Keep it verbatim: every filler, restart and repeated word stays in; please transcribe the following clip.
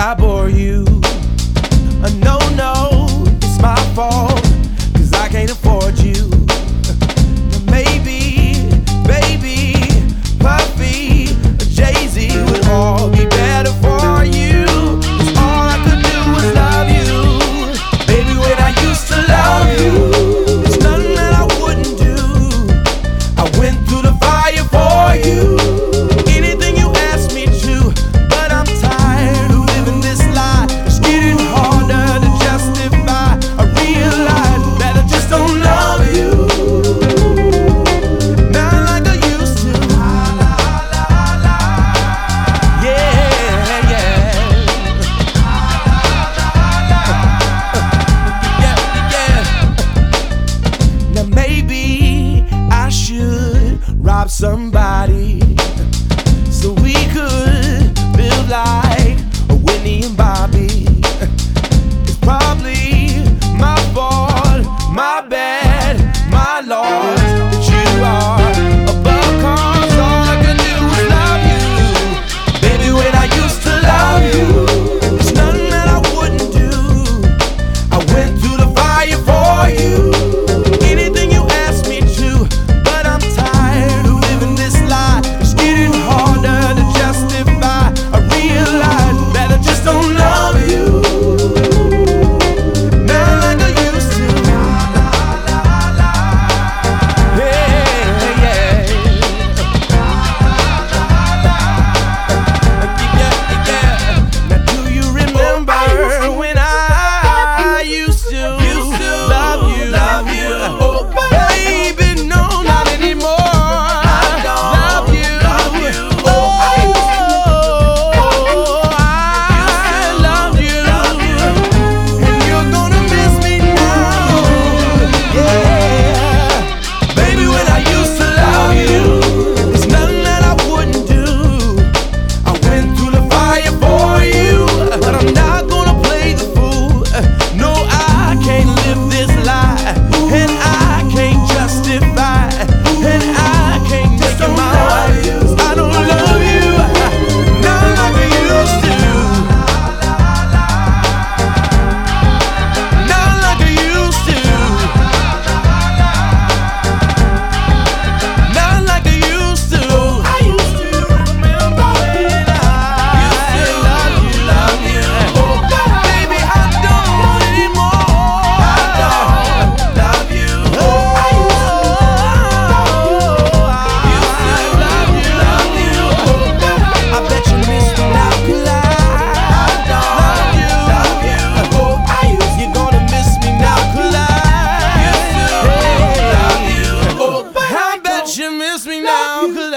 I bore you. Uh, no, no, it's my fault, cause I can't afford you. Maybe, baby, Puffy, Jay-Z would all be better for you. Cause all I could do was love you. Baby, when I used to love you, there's nothing that I wouldn't do. I went through the fire for you. Anything you asked me to, but I'm tired of living this lie. It's getting harder to justify. I realize that I just don't love you. Rob somebody so we could build like a Whitney and Bobby. It's probably my fault, my bad, my loss that you are above, cause all I can do is love you. Baby, when I used to love you, there's nothing that I wouldn't do. I went through the fire for you. You miss me now.